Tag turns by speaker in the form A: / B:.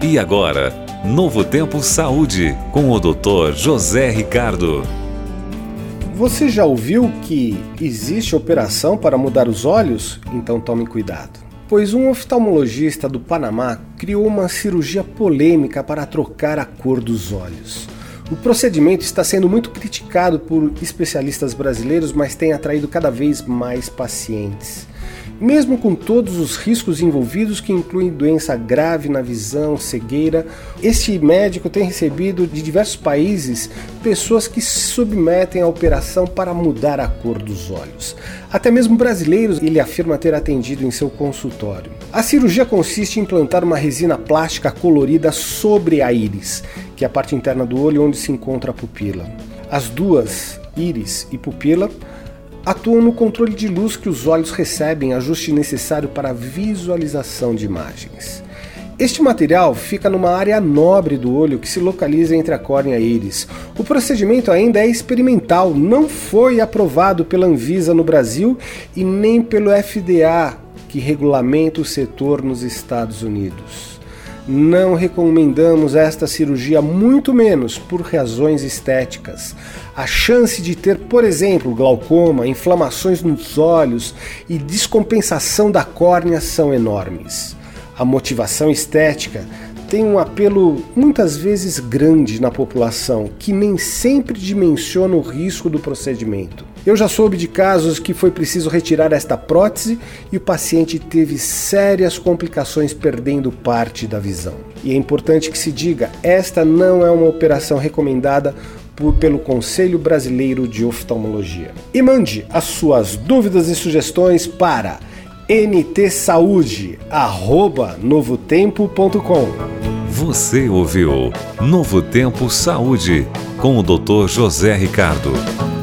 A: E agora, Novo Tempo Saúde, com o Dr. José Ricardo.
B: Você já ouviu que existe operação para mudar os olhos? Então tome cuidado. Pois um oftalmologista do Panamá criou uma cirurgia polêmica para trocar a cor dos olhos. O procedimento está sendo muito criticado por especialistas brasileiros, mas tem atraído cada vez mais pacientes. Mesmo com todos os riscos envolvidos, que incluem doença grave na visão, cegueira, este médico tem recebido de diversos países pessoas que se submetem à operação para mudar a cor dos olhos. Até mesmo brasileiros ele afirma ter atendido em seu consultório. A cirurgia consiste em implantar uma resina plástica colorida sobre a íris, que é a parte interna do olho onde se encontra a pupila. As duas, íris e pupila, atuam no controle de luz que os olhos recebem, ajuste necessário para a visualização de imagens. Este material fica numa área nobre do olho que se localiza entre a córnea e a íris. O procedimento ainda é experimental, não foi aprovado pela Anvisa no Brasil e nem pelo FDA, que regulamenta o setor nos Estados Unidos. Não recomendamos esta cirurgia, muito menos por razões estéticas. A chance de ter, por exemplo, glaucoma, inflamações nos olhos e descompensação da córnea são enormes. A motivação estética tem um apelo muitas vezes grande na população, que nem sempre dimensiona o risco do procedimento. Eu já soube de casos que foi preciso retirar esta prótese e o paciente teve sérias complicações, perdendo parte da visão. E é importante que se diga, esta não é uma operação recomendada pelo Conselho Brasileiro de Oftalmologia. E mande as suas dúvidas e sugestões para ntsaude@novotempo.com.
A: Você ouviu Novo Tempo Saúde, com o Dr. José Ricardo.